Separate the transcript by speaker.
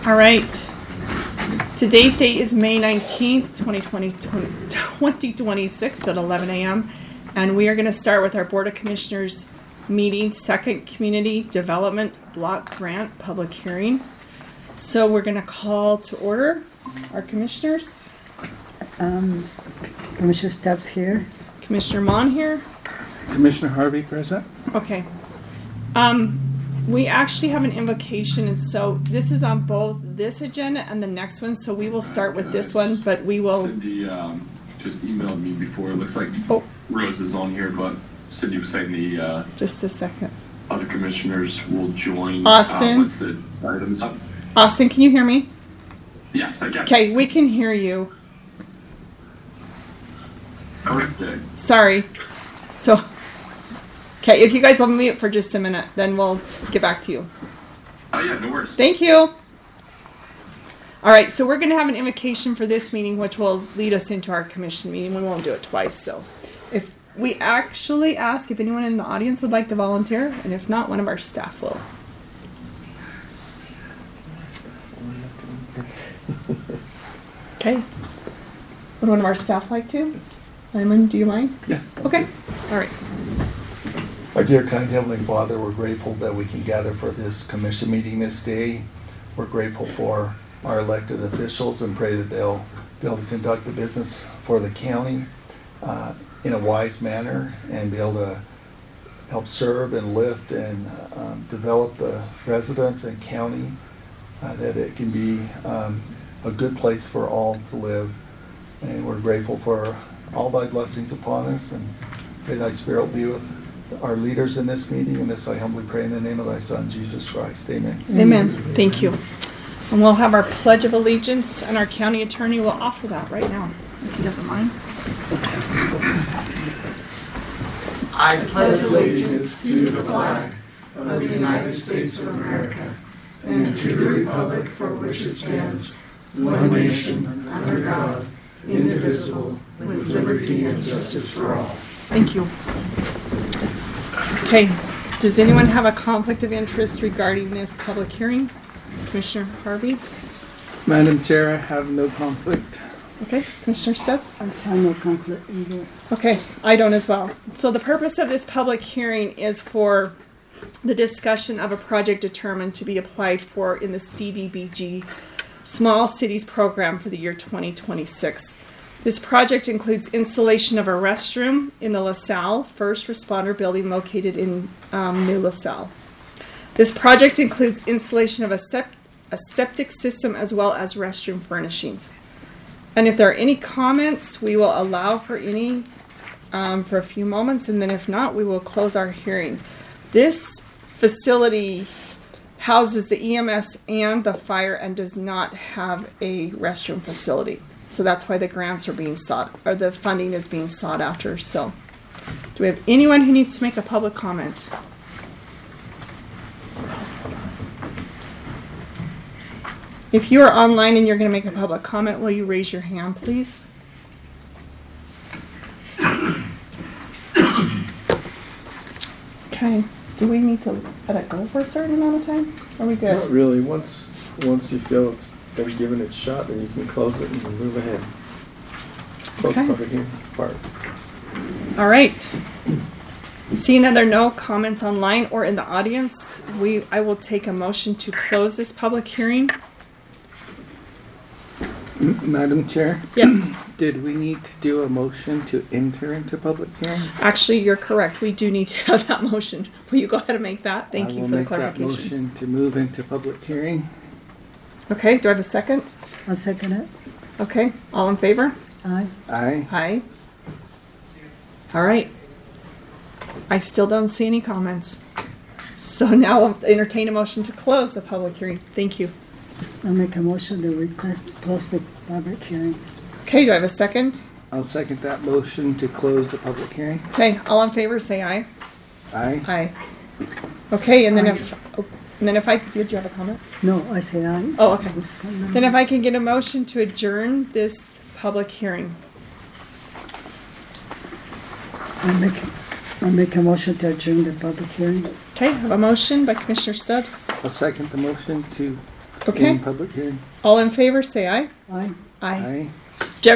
Speaker 1: All right. Today's date is May 19th, 2026 at 11 a.m. And we are going to start with our Board of Commissioners meeting, second Community Development Block Grant public hearing. So we're going to call to order our commissioners.
Speaker 2: Commissioner Stubbs here.
Speaker 1: Commissioner Mon here.
Speaker 3: Commissioner Harvey present.
Speaker 1: Okay. We actually have an invocation, and so this is on both this agenda and the next one, so we will start with this one, but we will...
Speaker 4: Cindy just emailed me before. It looks like Rose is on here, but Cindy was saying the...
Speaker 1: just a second.
Speaker 4: Other commissioners will join
Speaker 1: Austin.
Speaker 4: once the item's up.
Speaker 1: Austin, can you hear me?
Speaker 4: Yes, I can.
Speaker 1: Okay, we can hear you.
Speaker 4: Okay.
Speaker 1: Sorry. So... Okay, if you guys will mute for just a minute, then we'll get back to you.
Speaker 4: Oh, yeah, no worries.
Speaker 1: Thank you. All right, so we're going to have an invocation for this meeting, which will lead us into our commission meeting. We won't do it twice. So if we actually ask if anyone in the audience would like to volunteer, and if not, one of our staff will. Okay. Would one of our staff like to? Simon, do you mind?
Speaker 3: Yeah.
Speaker 1: Okay. All right.
Speaker 5: Our dear kind Heavenly Father, we're grateful that we can gather for this commission meeting this day. We're grateful for our elected officials and pray that they'll be able to conduct the business for the county in a wise manner and be able to help serve and lift and develop the residents and county, that it can be a good place for all to live. And we're grateful for all thy blessings upon us, and may thy spirit be with our leaders in this meeting, and this I humbly pray in the name of thy Son, Jesus Christ. Amen.
Speaker 1: Amen. Thank you. And we'll have our Pledge of Allegiance, and our county attorney will offer that right now, if he doesn't mind.
Speaker 6: I pledge allegiance to the flag of the United States of America and to the republic for which it stands, one nation, under God, indivisible, with liberty and justice for all.
Speaker 1: Thank you. Okay, does anyone have a conflict of interest regarding this public hearing? Commissioner Harvey?
Speaker 3: Madam Chair, I have no conflict.
Speaker 1: Okay, Commissioner Stubbs?
Speaker 2: I have no conflict either.
Speaker 1: Okay, I don't as well. So the purpose of this public hearing is for the discussion of a project determined to be applied for in the CDBG Small Cities Program for the year 2026. This project includes installation of a restroom in the LaSalle First Responder Building located in New LaSalle. This project includes installation of a septic system as well as restroom furnishings. And if there are any comments, we will allow for any for a few moments, and then if not, we will close our hearing. This facility houses the EMS and the fire and does not have a restroom facility. So that's why the grants are being sought, or the funding is being sought after. So, do we have anyone who needs to make a public comment? If you are online and you're going to make a public comment, will you raise your hand, please? Okay. Do we need to let it go for a certain amount of time? Are we good?
Speaker 3: Not really. Once you feel it's been given its shot, then you can close it and move ahead.
Speaker 1: Okay.
Speaker 3: Both public part.
Speaker 1: All right. Seeing that there are no comments online or in the audience, I will take a motion to close this public hearing.
Speaker 3: Madam Chair?
Speaker 1: Yes.
Speaker 3: Did we need to do a motion to enter into public hearing?
Speaker 1: Actually, you're correct. We do need to have that motion. Will you go ahead and make that? Thank you for the clarification.
Speaker 3: I will make that motion to move into public hearing.
Speaker 1: Okay, do I have a second?
Speaker 2: I'll second it.
Speaker 1: Okay, all in favor?
Speaker 2: Aye.
Speaker 3: Aye.
Speaker 1: Aye. All right. I still don't see any comments. So now I'll entertain a motion to close the public hearing. Thank you.
Speaker 2: I'll make a motion to close the public hearing.
Speaker 1: Okay, do I have a second?
Speaker 3: I'll second that motion to close the public hearing.
Speaker 1: Okay, all in favor say aye.
Speaker 3: Aye.
Speaker 1: Aye. Okay, and then if I did you have a comment?
Speaker 2: No, I say aye.
Speaker 1: Oh, okay. Then if I can get a motion to adjourn this public hearing.
Speaker 2: I'll make a motion to adjourn the public hearing.
Speaker 1: Okay, I have a motion by Commissioner Stubbs.
Speaker 3: I'll second the motion to
Speaker 1: Okay.
Speaker 7: In public hearing.
Speaker 1: All in favor, say aye.
Speaker 2: Aye.
Speaker 1: Aye.
Speaker 7: Aye.